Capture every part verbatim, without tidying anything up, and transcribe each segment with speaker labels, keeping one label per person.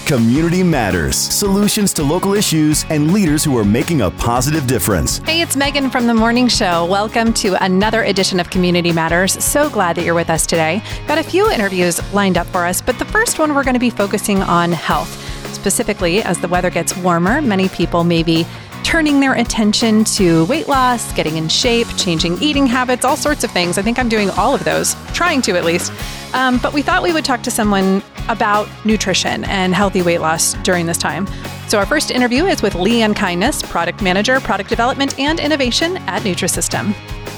Speaker 1: Community Matters. Solutions to local issues and leaders who are making a positive difference.
Speaker 2: Hey, it's Megan from The Morning Show. Welcome to another edition of Community Matters. So glad that you're with us today. Got a few interviews lined up for us, but the first one we're going to be focusing on health. Specifically, as the weather gets warmer, many people may be turning their attention to weight loss, getting in shape, changing eating habits, all sorts of things. I think I'm doing all of those, trying to at least. Um, but we thought we would talk to someone about nutrition and healthy weight loss during this time. So our first interview is with Leanne Kindness, Product Manager, Product Development and Innovation at Nutrisystem.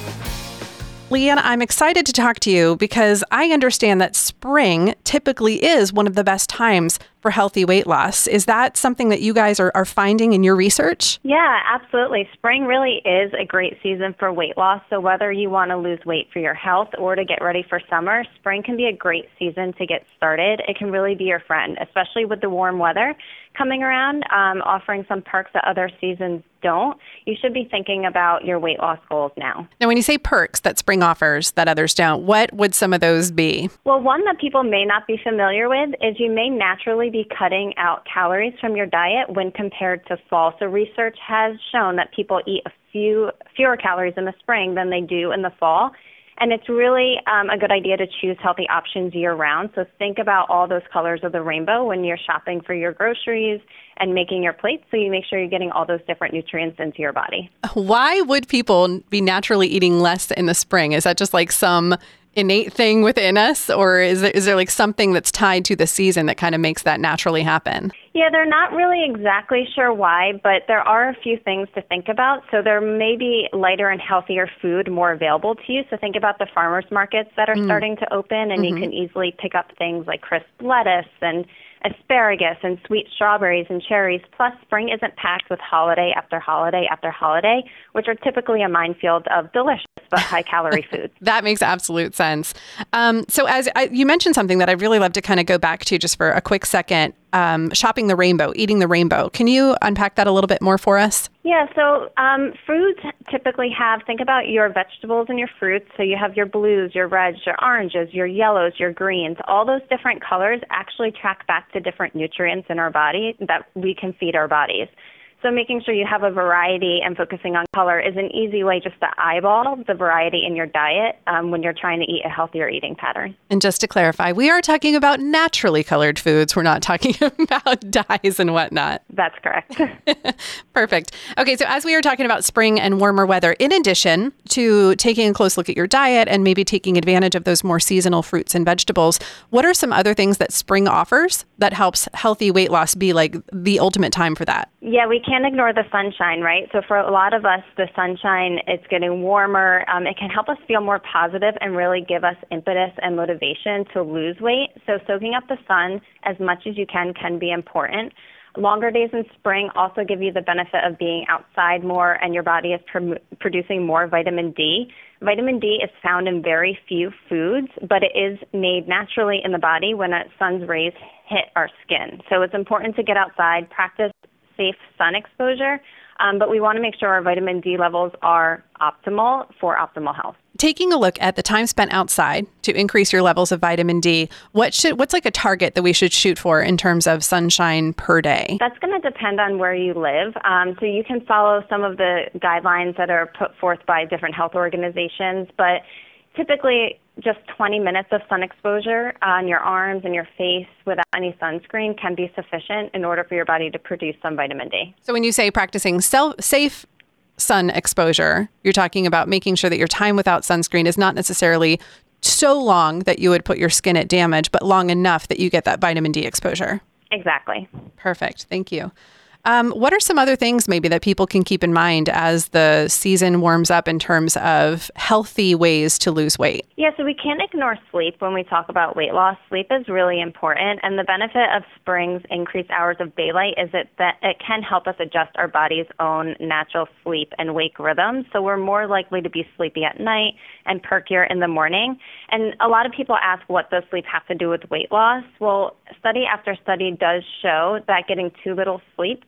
Speaker 2: Leanne, I'm excited to talk to you because I understand that spring typically is one of the best times for healthy weight loss. Is that something that you guys are, are finding in your research?
Speaker 3: Yeah, absolutely. Spring really is a great season for weight loss. So whether you want to lose weight for your health or to get ready for summer, spring can be a great season to get started. It can really be your friend, especially with the warm weather coming around, um, offering some perks that other seasons don't. You should be thinking about your weight loss goals now.
Speaker 2: Now, when you say perks that spring offers that others don't, what would some of those be?
Speaker 3: Well, one that people may not be familiar with is you may naturally be cutting out calories from your diet when compared to fall. So research has shown that people eat a few fewer calories in the spring than they do in the fall. And it's really um, a good idea to choose healthy options year-round. So think about all those colors of the rainbow when you're shopping for your groceries and making your plates, so you make sure you're getting all those different nutrients into your body.
Speaker 2: Why would people be naturally eating less in the spring? Is that just like some innate thing within us, or is there, is there like something that's tied to the season that kind of makes that naturally happen?
Speaker 3: Yeah, they're not really exactly sure why, but there are a few things to think about. So there may be lighter and healthier food more available to you. So think about the farmers markets that are mm. starting to open, and mm-hmm. you can easily pick up things like crisp lettuce and asparagus and sweet strawberries and cherries. Plus, spring isn't packed with holiday after holiday after holiday, which are typically a minefield of delicious but high-calorie foods.
Speaker 2: That makes absolute sense. Um, so as I, you mentioned something that I'd really love to kind of go back to just for a quick second, um, shopping the rainbow, eating the rainbow. Can you unpack that a little bit more for us?
Speaker 3: Yeah, so um, fruits typically have, think about your vegetables and your fruits. So you have your blues, your reds, your oranges, your yellows, your greens. All those different colors actually track back to different nutrients in our body that we can feed our bodies. So making sure you have a variety and focusing on color is an easy way just to eyeball the variety in your diet um, when you're trying to eat a healthier eating pattern.
Speaker 2: And just to clarify, we are talking about naturally colored foods. We're not talking about dyes and whatnot.
Speaker 3: That's correct.
Speaker 2: Perfect. Okay, so as we were talking about spring and warmer weather, in addition to taking a close look at your diet and maybe taking advantage of those more seasonal fruits and vegetables, what are some other things that spring offers that helps healthy weight loss be like the ultimate time for that?
Speaker 3: Yeah, we can't ignore the sunshine, right? So for a lot of us, the sunshine, it's getting warmer. Um, it can help us feel more positive and really give us impetus and motivation to lose weight. So soaking up the sun as much as you can can be important. Longer days in spring also give you the benefit of being outside more, and your body is pr- producing more vitamin D. Vitamin D is found in very few foods, but it is made naturally in the body when the sun's rays hit our skin. So it's important to get outside, practice safe sun exposure, um, but we want to make sure our vitamin D levels are optimal for optimal health.
Speaker 2: Taking a look at the time spent outside to increase your levels of vitamin D, what should what's like a target that we should shoot for in terms of sunshine per day?
Speaker 3: That's going to depend on where you live. Um, so you can follow some of the guidelines that are put forth by different health organizations, but typically just twenty minutes of sun exposure on your arms and your face without any sunscreen can be sufficient in order for your body to produce some vitamin D.
Speaker 2: So when you say practicing self, safe sun exposure, you're talking about making sure that your time without sunscreen is not necessarily so long that you would put your skin at damage, but long enough that you get that vitamin D exposure.
Speaker 3: Exactly.
Speaker 2: Perfect. Thank you. Um, what are some other things maybe that people can keep in mind as the season warms up in terms of healthy ways to lose weight?
Speaker 3: Yeah, so we can't ignore sleep when we talk about weight loss. Sleep is really important, and the benefit of spring's increased hours of daylight is that, that it can help us adjust our body's own natural sleep and wake rhythms, so we're more likely to be sleepy at night and perkier in the morning. And a lot of people ask, what does sleep have to do with weight loss? Well, study after study does show that getting too little sleep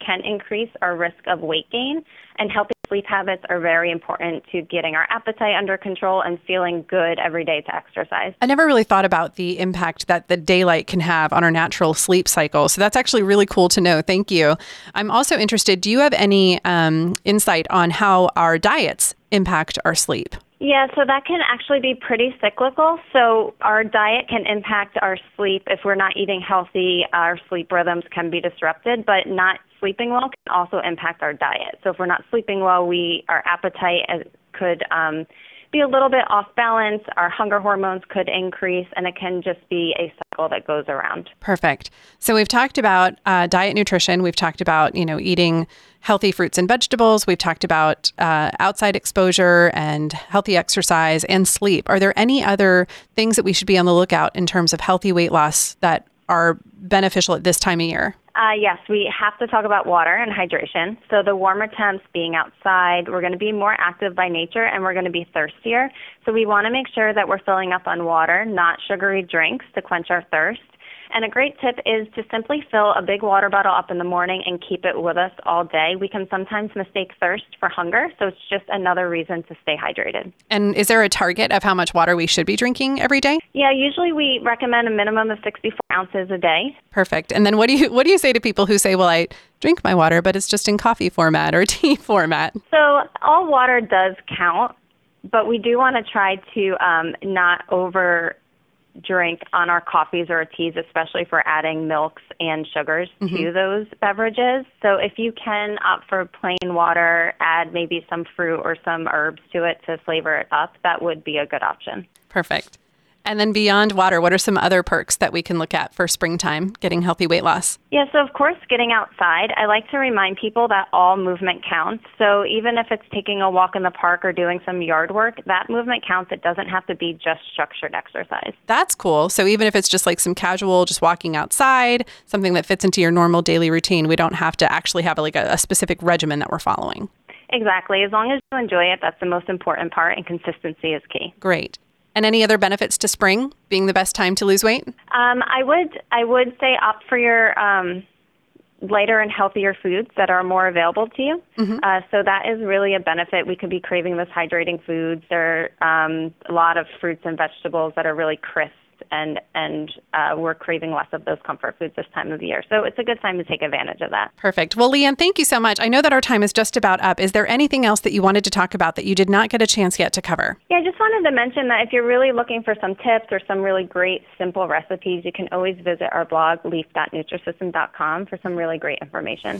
Speaker 3: can increase our risk of weight gain, and healthy sleep habits are very important to getting our appetite under control and feeling good every day to exercise.
Speaker 2: I never really thought about the impact that the daylight can have on our natural sleep cycle. So that's actually really cool to know. Thank you. I'm also interested, do you have any um, insight on how our diets impact our sleep?
Speaker 3: Yeah, so that can actually be pretty cyclical. So our diet can impact our sleep. If we're not eating healthy, our sleep rhythms can be disrupted, but not sleeping well can also impact our diet. So if we're not sleeping well, we our appetite could um, be a little bit off balance. Our hunger hormones could increase, and it can just be a cycle that goes around.
Speaker 2: Perfect. So we've talked about uh, diet nutrition. We've talked about, you know, eating healthy fruits and vegetables. We've talked about uh, outside exposure and healthy exercise and sleep. Are there any other things that we should be on the lookout in terms of healthy weight loss that are beneficial at this time of year?
Speaker 3: Uh, yes, we have to talk about water and hydration. So the warmer temps, being outside, we're going to be more active by nature and we're going to be thirstier. So we want to make sure that we're filling up on water, not sugary drinks to quench our thirst. And a great tip is to simply fill a big water bottle up in the morning and keep it with us all day. We can sometimes mistake thirst for hunger, so it's just another reason to stay hydrated.
Speaker 2: And is there a target of how much water we should be drinking every day?
Speaker 3: Yeah, usually we recommend a minimum of sixty-four ounces a day.
Speaker 2: Perfect. And then what do you what do you say to people who say, well, I drink my water, but it's just in coffee format or tea format?
Speaker 3: So all water does count, but we do want to try to um, not over drink on our coffees or our teas, especially if we're adding milks and sugars mm-hmm. to those beverages. So if you can opt for plain water, add maybe some fruit or some herbs to it to flavor it up, that would be a good option.
Speaker 2: Perfect. And then beyond water, what are some other perks that we can look at for springtime, getting healthy weight loss?
Speaker 3: Yeah, so of course, getting outside. I like to remind people that all movement counts. So even if it's taking a walk in the park or doing some yard work, that movement counts. It doesn't have to be just structured exercise.
Speaker 2: That's cool. So even if it's just like some casual, just walking outside, something that fits into your normal daily routine, we don't have to actually have like a, a specific regimen that we're following.
Speaker 3: Exactly. As long as you enjoy it, that's the most important part, and consistency is key.
Speaker 2: Great. And any other benefits to spring being the best time to lose weight?
Speaker 3: Um, I would I would say opt for your um, lighter and healthier foods that are more available to you. Mm-hmm. Uh, so that is really a benefit. We could be craving those hydrating foods. There are um, a lot of fruits and vegetables that are really crisp, and and uh, we're craving less of those comfort foods this time of the year. So it's a good time to take advantage of that.
Speaker 2: Perfect. Well, Leanne, thank you so much. I know that our time is just about up. Is there anything else that you wanted to talk about that you did not get a chance yet to cover?
Speaker 3: Yeah, I just wanted to mention that if you're really looking for some tips or some really great simple recipes, you can always visit our blog, leaf dot nutrisystem dot com, for some really great information.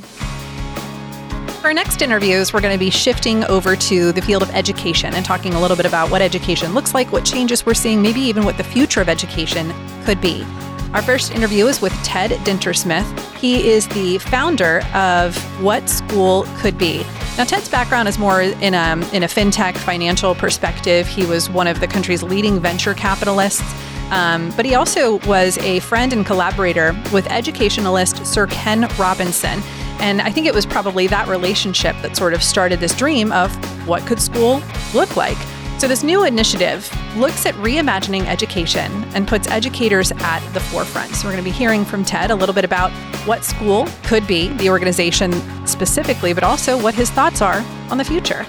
Speaker 2: For our next interviews, we're going to be shifting over to the field of education and talking a little bit about what education looks like, what changes we're seeing, maybe even what the future of education could be. Our first interview is with Ted Dintersmith. He is the founder of What School Could Be. Now, Ted's background is more in a, in a fintech financial perspective. He was one of the country's leading venture capitalists. Um, but he also was a friend and collaborator with educationalist Sir Ken Robinson. And I think it was probably that relationship that sort of started this dream of what could school look like. So this new initiative looks at reimagining education and puts educators at the forefront. So we're going to be hearing from Ted a little bit about what school could be, the organization specifically, but also what his thoughts are on the future.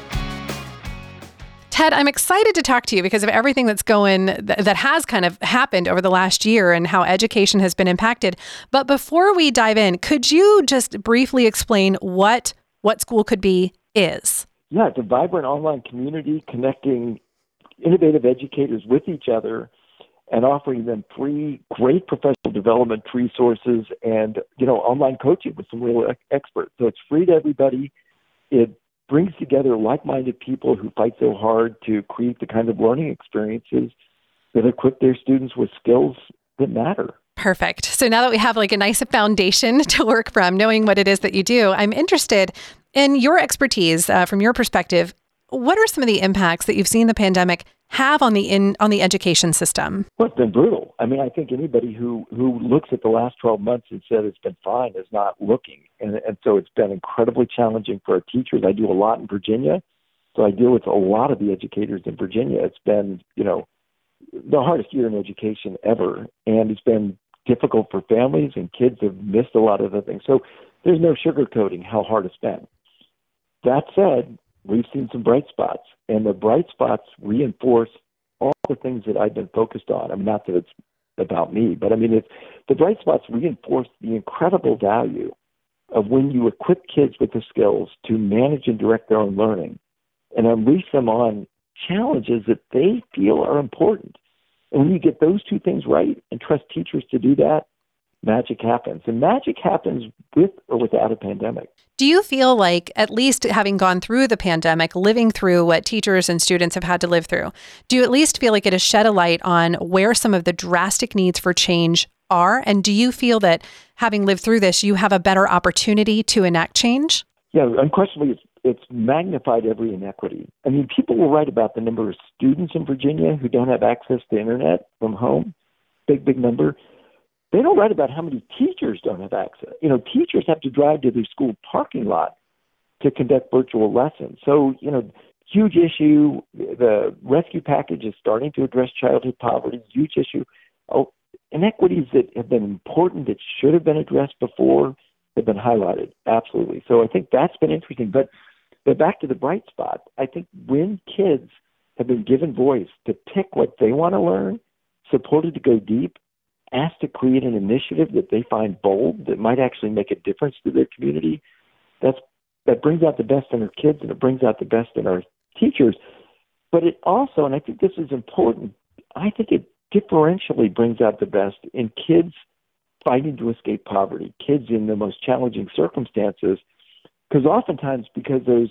Speaker 2: Ted, I'm excited to talk to you because of everything that's going, th- that has kind of happened over the last year and how education has been impacted. But before we dive in, could you just briefly explain what What School Could Be is?
Speaker 4: Yeah, it's a vibrant online community connecting innovative educators with each other and offering them free, great professional development resources and, you know, online coaching with some real experts. So it's free to everybody. It brings together like-minded people who fight so hard to create the kind of learning experiences that equip their students with skills that matter.
Speaker 2: Perfect. So now that we have like a nice foundation to work from, knowing what it is that you do, I'm interested in your expertise uh, from your perspective. What are some of the impacts that you've seen the pandemic have on the in on the education system?
Speaker 4: Well, it's been brutal. I mean, I think anybody who, who looks at the last twelve months and said it's been fine is not looking. And, and so it's been incredibly challenging for our teachers. I do a lot in Virginia, so I deal with a lot of the educators in Virginia. It's been, you know, the hardest year in education ever, and it's been difficult for families, and kids have missed a lot of the things. So there's no sugarcoating how hard it's been. That said, we've seen some bright spots, and the bright spots reinforce all the things that I've been focused on. I mean, not that it's about me, but I mean, it's, the bright spots reinforce the incredible value of when you equip kids with the skills to manage and direct their own learning and unleash them on challenges that they feel are important. And when you get those two things right and trust teachers to do that, magic happens. And magic happens with or without a pandemic.
Speaker 2: Do you feel like, at least having gone through the pandemic, living through what teachers and students have had to live through, do you at least feel like it has shed a light on where some of the drastic needs for change are? And do you feel that, having lived through this, you have a better opportunity to enact change?
Speaker 4: Yeah, unquestionably, it's, it's magnified every inequity. I mean, people will write about the number of students in Virginia who don't have access to internet from home. Big, big number. They don't write about how many teachers don't have access. You know, teachers have to drive to their school parking lot to conduct virtual lessons. So, you know, huge issue. The rescue package is starting to address childhood poverty, huge issue. Oh, inequities that have been important, that should have been addressed before, have been highlighted. Absolutely. So I think that's been interesting. But, but back to the bright spot, I think when kids have been given voice to pick what they want to learn, supported to go deep, asked to create an initiative that they find bold, that might actually make a difference to their community, that's, that brings out the best in our kids, and it brings out the best in our teachers. But it also, and I think this is important, I think it differentially brings out the best in kids fighting to escape poverty, kids in the most challenging circumstances, because oftentimes, because those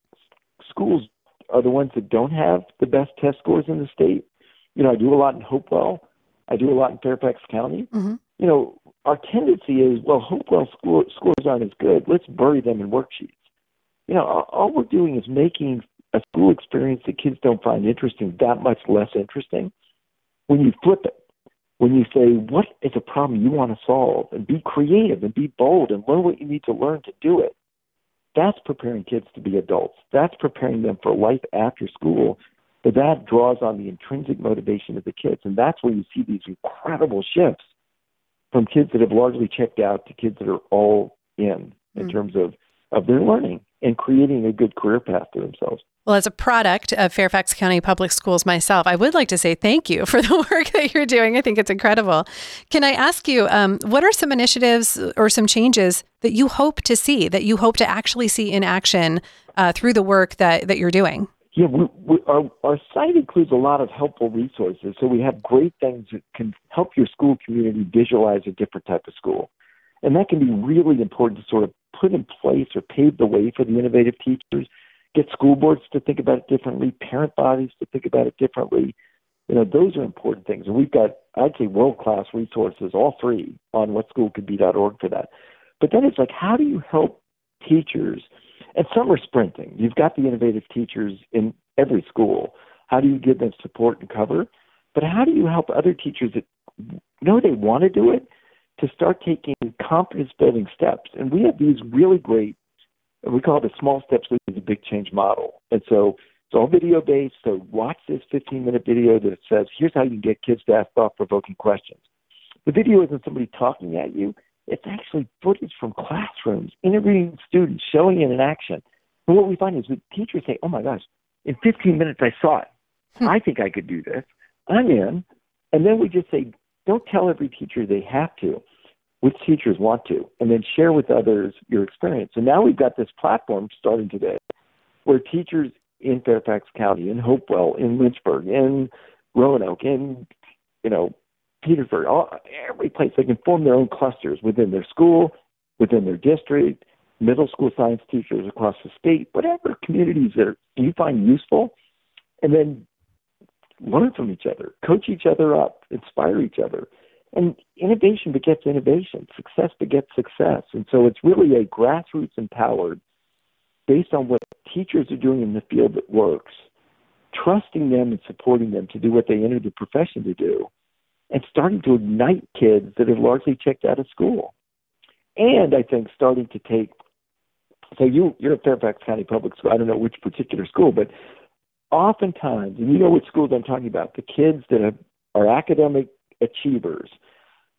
Speaker 4: schools are the ones that don't have the best test scores in the state. You know, I do a lot in Hopewell. I do a lot in Fairfax County. Mm-hmm. You know, our tendency is, well, Hopewell school, scores aren't as good. Let's bury them in worksheets. You know, all, all we're doing is making a school experience that kids don't find interesting that much less interesting. When you flip it, when you say, what is a problem you want to solve, and be creative and be bold and learn what you need to learn to do it, that's preparing kids to be adults. That's preparing them for life after school. But that draws on the intrinsic motivation of the kids. And that's where you see these incredible shifts from kids that have largely checked out to kids that are all in, in mm. terms of, of their learning and creating a good career path for themselves.
Speaker 2: Well, as a product of Fairfax County Public Schools myself, I would like to say thank you for the work that you're doing. I think it's incredible. Can I ask you, um, what are some initiatives or some changes that you hope to see, that you hope to actually see in action uh, through the work that, that you're doing?
Speaker 4: Yeah, we, we, our, our site includes a lot of helpful resources. So we have great things that can help your school community visualize a different type of school. And that can be really important to sort of put in place or pave the way for the innovative teachers, get school boards to think about it differently, parent bodies to think about it differently. You know, those are important things. And we've got, I'd say, world-class resources, all free, on what school could be dot org for that. But then it's like, how do you help teachers? And some are sprinting. You've got the innovative teachers in every school. How do you give them support and cover? But how do you help other teachers that know they want to do it to start taking confidence-building steps? And we have these really great, we call it the small steps lead to the big change model. And so it's all video-based. So watch this fifteen-minute video that says, here's how you can get kids to ask thought-provoking questions. The video isn't somebody talking at you. It's actually footage from classrooms, interviewing students, showing it in action. And what we find is that teachers say, oh my gosh, in fifteen minutes I saw it. Hmm. I think I could do this. I'm in. And then we just say, don't tell every teacher they have to. Which teachers want to? And then share with others your experience. And now we've got this platform starting today where teachers in Fairfax County, in Hopewell, in Lynchburg, in Roanoke, in, you know, Petersburg, all, every place, they can form their own clusters within their school, within their district, middle school science teachers across the state, whatever communities that are, you find useful, and then learn from each other, coach each other up, inspire each other. And innovation begets innovation. Success begets success. And so it's really a grassroots empowered, based on what teachers are doing in the field that works, trusting them and supporting them to do what they entered the profession to do, and starting to ignite kids that have largely checked out of school. And I think starting to take, so you, you're at Fairfax County Public School, I don't know which particular school, but oftentimes, and you know which schools I'm talking about, the kids that have, are academic achievers,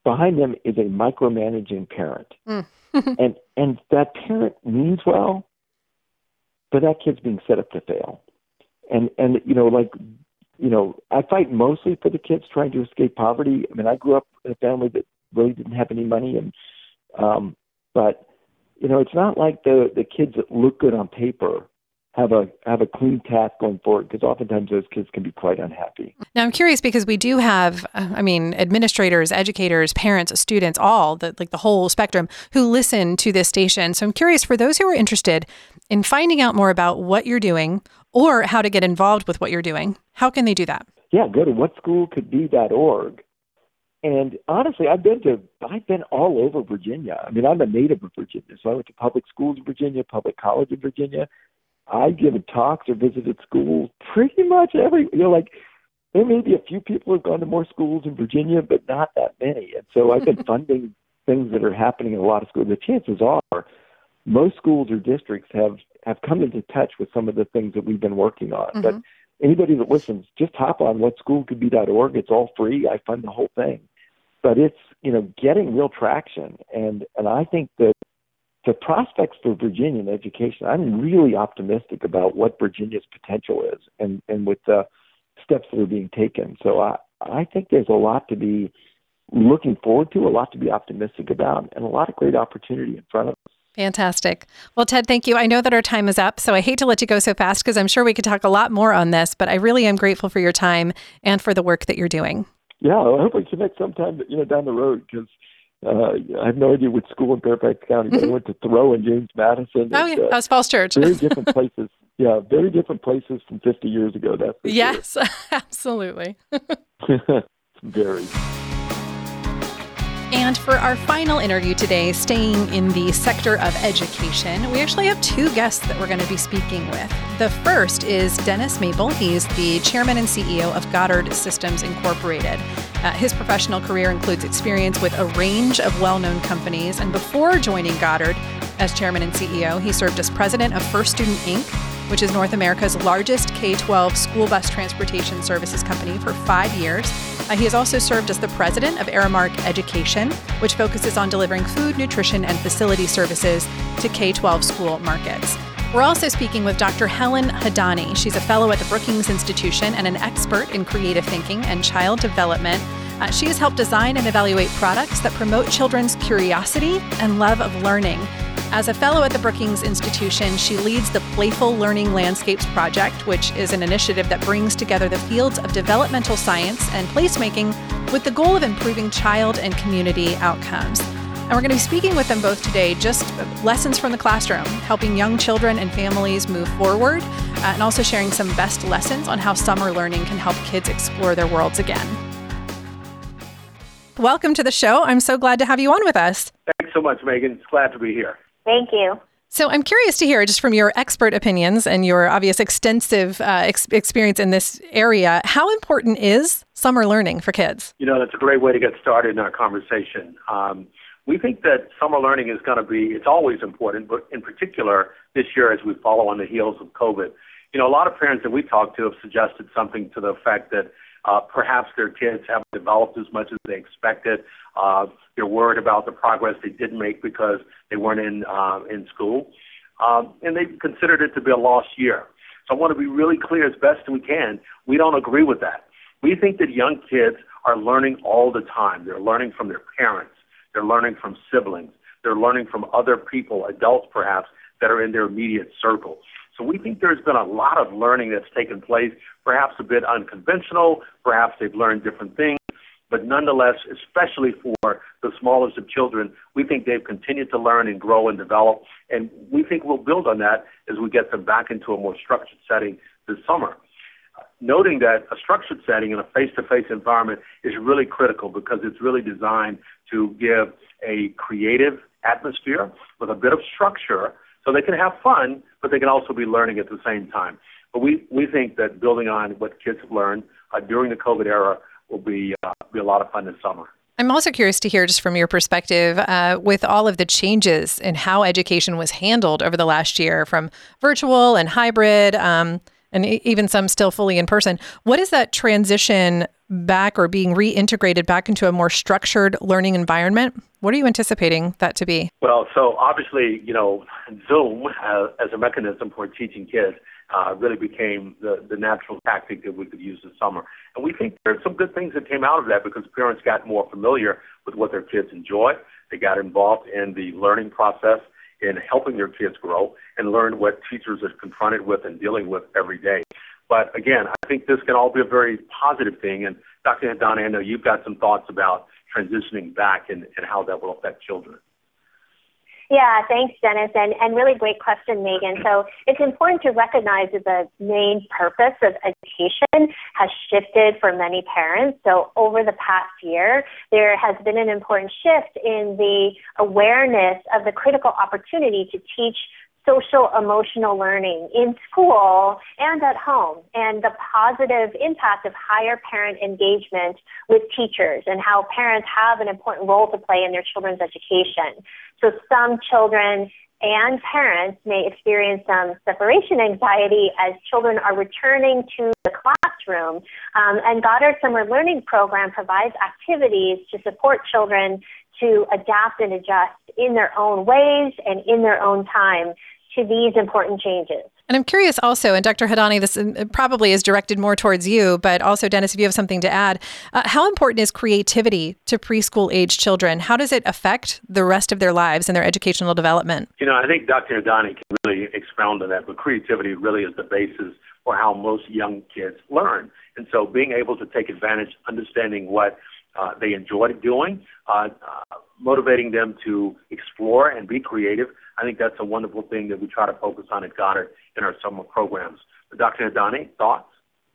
Speaker 4: behind them is a micromanaging parent.
Speaker 2: Mm.
Speaker 4: and and that parent means well, but that kid's being set up to fail. And, and you know, like, you know, I fight mostly for the kids trying to escape poverty. I mean, I grew up in a family that really didn't have any money, and um, but, you know, it's not like the, the kids that look good on paper have a have a clean path going forward, because oftentimes those kids can be quite unhappy.
Speaker 2: Now, I'm curious because we do have, I mean, administrators, educators, parents, students, all the like the whole spectrum who listen to this station. So I'm curious, for those who are interested in finding out more about what you're doing or how to get involved with what you're doing, how can they do that?
Speaker 4: Yeah, go to what school could be dot org. And honestly, I've been to I've been all over Virginia. I mean, I'm a native of Virginia, so I went to public schools in Virginia, public college in Virginia. I've given talks or visited schools pretty much every, you know, like there may be a few people who've gone to more schools in Virginia, but not that many. And so I've been funding things that are happening in a lot of schools. The chances are most schools or districts have, have come into touch with some of the things that we've been working on. Mm-hmm. But anybody that listens, just hop on what school could be dot org. It's all free. I fund the whole thing. But it's, you know, getting real traction. And, and I think that the prospects for Virginian education, I'm really optimistic about what Virginia's potential is and, and with the steps that are being taken. So I, I think there's a lot to be looking forward to, a lot to be optimistic about, and a lot of great opportunity in front of us.
Speaker 2: Fantastic. Well, Ted, thank you. I know that our time is up, so I hate to let you go so fast because I'm sure we could talk a lot more on this, but I really am grateful for your time and for the work that you're doing.
Speaker 4: Yeah, I hope we connect sometime, you know, down the road, because Uh, I have no idea which school in Fairfax County, but I went to Thoreau and James Madison.
Speaker 2: Oh,
Speaker 4: and,
Speaker 2: yeah,
Speaker 4: uh,
Speaker 2: that was Falls Church.
Speaker 4: Very different places. Yeah, very different places from fifty years ago. That's for
Speaker 2: yes, sure. Absolutely.
Speaker 4: Very.
Speaker 2: And for our final interview today, staying in the sector of education, we actually have two guests that we're going to be speaking with. The first is Dennis Maple. He's the chairman and C E O of Goddard Systems Incorporated. Uh, his professional career includes experience with a range of well-known companies. And before joining Goddard as chairman and C E O, he served as president of First Student Incorporated, which is North America's largest K twelve school bus transportation services company, for five years. Uh, he has also served as the president of Aramark Education, which focuses on delivering food, nutrition, and facility services to K twelve school markets. We're also speaking with Doctor Helen Hadani. She's a fellow at the Brookings Institution and an expert in creative thinking and child development. Uh, she has helped design and evaluate products that promote children's curiosity and love of learning. As a fellow at the Brookings Institution, she leads the Playful Learning Landscapes Project, which is an initiative that brings together the fields of developmental science and placemaking with the goal of improving child and community outcomes. And we're going to be speaking with them both today, just lessons from the classroom, helping young children and families move forward, uh, and also sharing some best lessons on how summer learning can help kids explore their worlds again. Welcome to the show. I'm so glad to have you on with us.
Speaker 5: Thanks so much, Megan. It's glad to be here.
Speaker 3: Thank you.
Speaker 2: So I'm curious to hear, just from your expert opinions and your obvious extensive uh, ex- experience in this area, how important is summer learning for kids?
Speaker 5: You know, that's a great way to get started in our conversation. Um, we think that summer learning is going to be, it's always important, but in particular this year as we follow on the heels of COVID. You know, a lot of parents that we talk to have suggested something to the effect that uh, perhaps their kids haven't developed as much as they expected. Uh, they're worried about the progress they didn't make because they weren't in uh, in school. Um, and they considered it to be a lost year. So I want to be really clear as best we can. We don't agree with that. We think that young kids are learning all the time. They're learning from their parents. They're learning from siblings. They're learning from other people, adults perhaps, that are in their immediate circle. So we think there's been a lot of learning that's taken place, perhaps a bit unconventional, perhaps they've learned different things, but nonetheless, especially for the smallest of children, we think they've continued to learn and grow and develop, and we think we'll build on that as we get them back into a more structured setting this summer. Noting that a structured setting in a face-to-face environment is really critical because it's really designed to give a creative atmosphere with a bit of structure so they can have fun, but they can also be learning at the same time. But we, we think that building on what kids have learned uh, during the COVID era will be, uh, be a lot of fun this summer.
Speaker 2: I'm also curious to hear, just from your perspective, uh, with all of the changes in how education was handled over the last year, from virtual and hybrid, um, and even some still fully in person, what has that transition back or being reintegrated back into a more structured learning environment? What are you anticipating that to be?
Speaker 5: Well, so obviously, you know, Zoom uh, as a mechanism for teaching kids uh, really became the, the natural tactic that we could use this summer. And we think there are some good things that came out of that because parents got more familiar with what their kids enjoy. They got involved in the learning process, in helping their kids grow and learn what teachers are confronted with and dealing with every day. But again, I think this can all be a very positive thing. And Doctor Hadani, I know you've got some thoughts about transitioning back and, and how that will affect children.
Speaker 6: Yeah, thanks, Dennis, and, and really great question, Megan. So it's important to recognize that the main purpose of education has shifted for many parents. So over the past year, there has been an important shift in the awareness of the critical opportunity to teach social emotional learning in school and at home, and the positive impact of higher parent engagement with teachers and how parents have an important role to play in their children's education. So some children and parents may experience some separation anxiety as children are returning to the classroom. Um, and Goddard Summer Learning Program provides activities to support children to adapt and adjust in their own ways and in their own time to these important changes.
Speaker 2: And I'm curious also, and Doctor Hadani, this probably is directed more towards you, but also, Dennis, if you have something to add, uh, how important is creativity to preschool-age children? How does it affect the rest of their lives and their educational development?
Speaker 5: You know, I think Doctor Hadani can really expound on that, but creativity really is the basis for how most young kids learn. And so being able to take advantage, understanding what uh, they enjoy doing, uh, uh, motivating them to explore and be creative, I think that's a wonderful thing that we try to focus on at Goddard in our summer programs. Doctor Hadani, thoughts?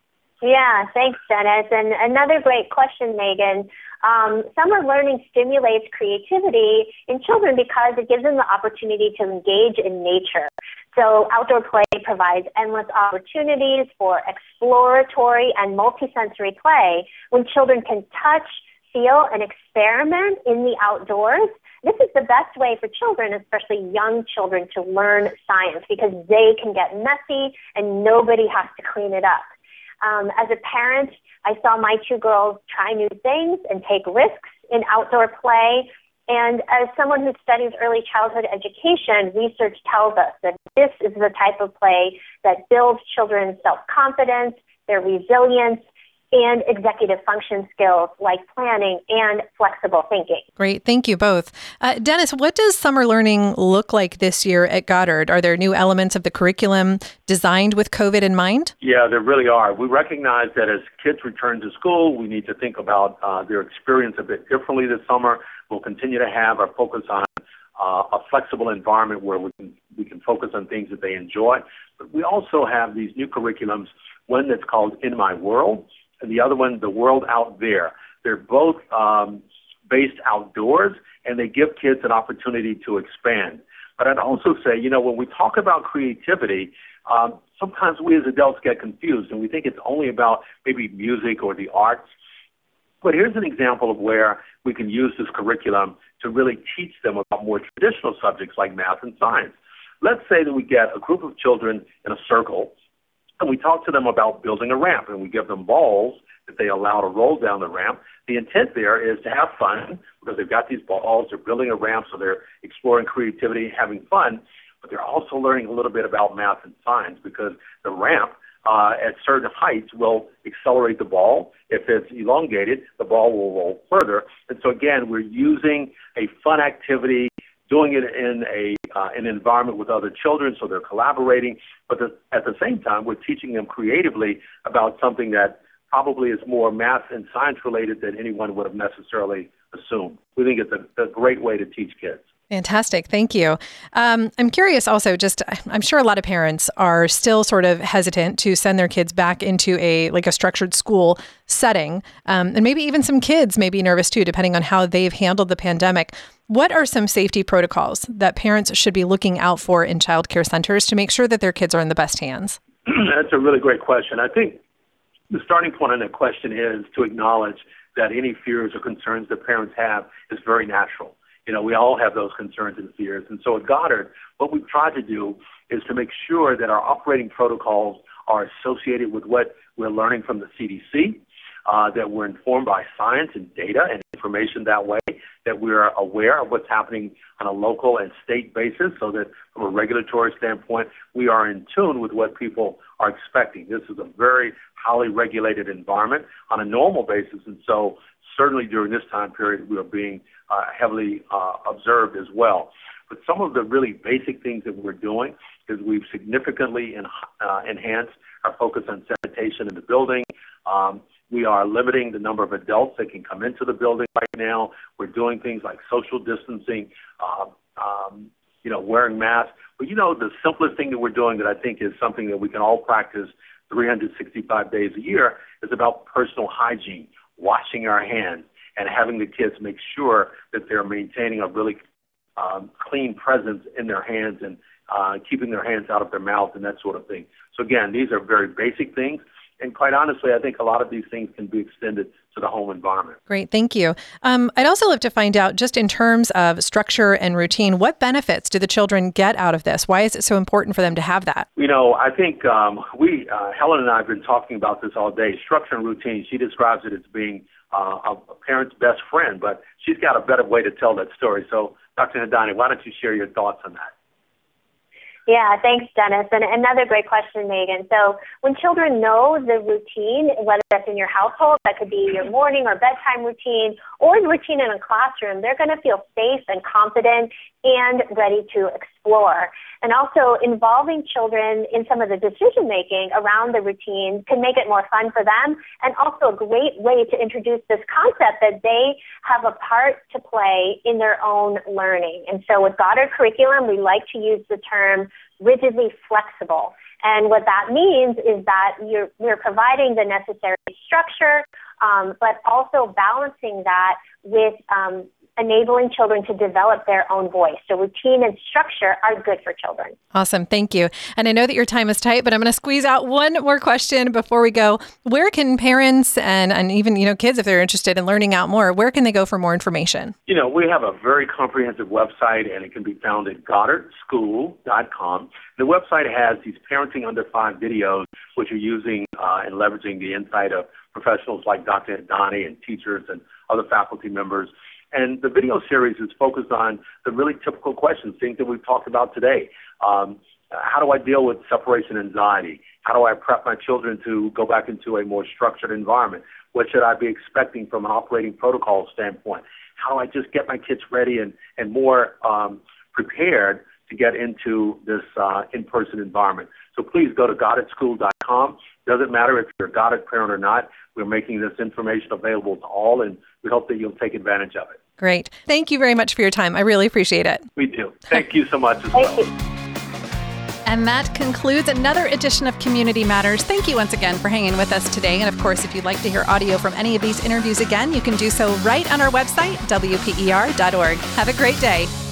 Speaker 6: Yeah, thanks, Dennis. And another great question, Megan. Um, summer learning stimulates creativity in children because it gives them the opportunity to engage in nature. So outdoor play provides endless opportunities for exploratory and multisensory play when children can touch, feel, and experiment in the outdoors. This is the best way for children, especially young children, to learn science because they can get messy and nobody has to clean it up. Um, as a parent, I saw my two girls try new things and take risks in outdoor play. And as someone who studies early childhood education, research tells us that this is the type of play that builds children's self-confidence, their resilience, and executive function skills like planning and flexible thinking.
Speaker 2: Great. Thank you both. Uh, Dennis, what does summer learning look like this year at Goddard? Are there new elements of the curriculum designed with COVID in mind?
Speaker 5: Yeah, there really are. We recognize that as kids return to school, we need to think about uh, their experience a bit differently this summer. We'll continue to have our focus on uh, a flexible environment where we can, we can focus on things that they enjoy. But we also have these new curriculums, one that's called In My World, and the other one, The World Out There. They're both um, based outdoors, and they give kids an opportunity to expand. But I'd also say, you know, when we talk about creativity, um, sometimes we as adults get confused, and we think it's only about maybe music or the arts. But here's an example of where we can use this curriculum to really teach them about more traditional subjects like math and science. Let's say that we get a group of children in a circle, and we talk to them about building a ramp, and we give them balls that they allow to roll down the ramp. The intent there is to have fun because they've got these balls, they're building a ramp, so they're exploring creativity, having fun, but they're also learning a little bit about math and science because the ramp uh, at certain heights will accelerate the ball. If it's elongated, the ball will roll further. And so, again, we're using a fun activity, doing it in a uh, an environment with other children, so they're collaborating. But the, at the same time, we're teaching them creatively about something that probably is more math and science related than anyone would have necessarily assumed. We think it's a, a great way to teach kids.
Speaker 2: Fantastic. Thank you. Um, I'm curious also, just, I'm sure a lot of parents are still sort of hesitant to send their kids back into a, like a structured school setting. Um, and maybe even some kids may be nervous too, depending on how they've handled the pandemic. What are some safety protocols that parents should be looking out for in child care centers to make sure that their kids are in the best hands?
Speaker 5: That's a really great question. I think the starting point on that question is to acknowledge that any fears or concerns that parents have is very natural. You know, we all have those concerns and fears. And so at Goddard, what we've tried to do is to make sure that our operating protocols are associated with what we're learning from the C D C. uh, that we're informed by science and data and information that way, that we're aware of what's happening on a local and state basis, so that from a regulatory standpoint, we are in tune with what people are expecting. This is a very highly regulated environment on a normal basis, and so certainly during this time period, we are being uh, heavily uh, observed as well. But some of the really basic things that we're doing is we've significantly en- uh, enhanced our focus on sanitation in the building. Um, we are limiting the number of adults that can come into the building right now. We're doing things like social distancing, uh, um, you know, wearing masks. But, you know, the simplest thing that we're doing that I think is something that we can all practice three hundred sixty-five days a year is about personal hygiene, washing our hands, and having the kids make sure that they're maintaining a really um, clean presence in their hands and uh, keeping their hands out of their mouth and that sort of thing. So, again, these are very basic things. And quite honestly, I think a lot of these things can be extended to the home environment.
Speaker 2: Great. Thank you. Um, I'd also love to find out, just in terms of structure and routine, what benefits do the children get out of this? Why is it so important for them to have that?
Speaker 5: You know, I think um, we, uh, Helen and I have been talking about this all day. Structure and routine, she describes it as being uh, a parent's best friend, but she's got a better way to tell that story. So, Doctor Nadani, why don't you share your thoughts on that?
Speaker 6: Yeah, thanks, Dennis. And another great question, Megan. So when children know the routine, whether that's in your household, that could be your morning or bedtime routine, or the routine in a classroom, they're going to feel safe and confident and ready to explore. And also involving children in some of the decision-making around the routine can make it more fun for them, and also a great way to introduce this concept that they have a part to play in their own learning. And so with Goddard Curriculum, we like to use the term rigidly flexible. And what that means is that you're, we're providing the necessary structure, um, but also balancing that with um, enabling children to develop their own voice. So routine and structure are good for children.
Speaker 2: Awesome. Thank you. And I know that your time is tight, but I'm going to squeeze out one more question before we go. Where can parents and, and even, you know, kids, if they're interested in learning out more, where can they go for more information?
Speaker 5: You know, we have a very comprehensive website, and it can be found at goddard school dot com. The website has these parenting under five videos, which are using uh, and leveraging the insight of professionals like Doctor Nadani and teachers and other faculty members. And the video series is focused on the really typical questions, things that we've talked about today. Um, how do I deal with separation anxiety? How do I prep my children to go back into a more structured environment? What should I be expecting from an operating protocol standpoint? How do I just get my kids ready and, and more um, prepared to get into this uh, in-person environment? So please go to goddard school dot com. Doesn't matter if you're a Goddard parent or not. We're making this information available to all, and we hope that you'll take advantage of it.
Speaker 2: Great. Thank you very much for your time. I really appreciate it.
Speaker 5: We do. Thank you so much as well.
Speaker 6: Thank you.
Speaker 2: And that concludes another edition of Community Matters. Thank you once again for hanging with us today. And of course, if you'd like to hear audio from any of these interviews again, you can do so right on our website, W P E R dot org. Have a great day.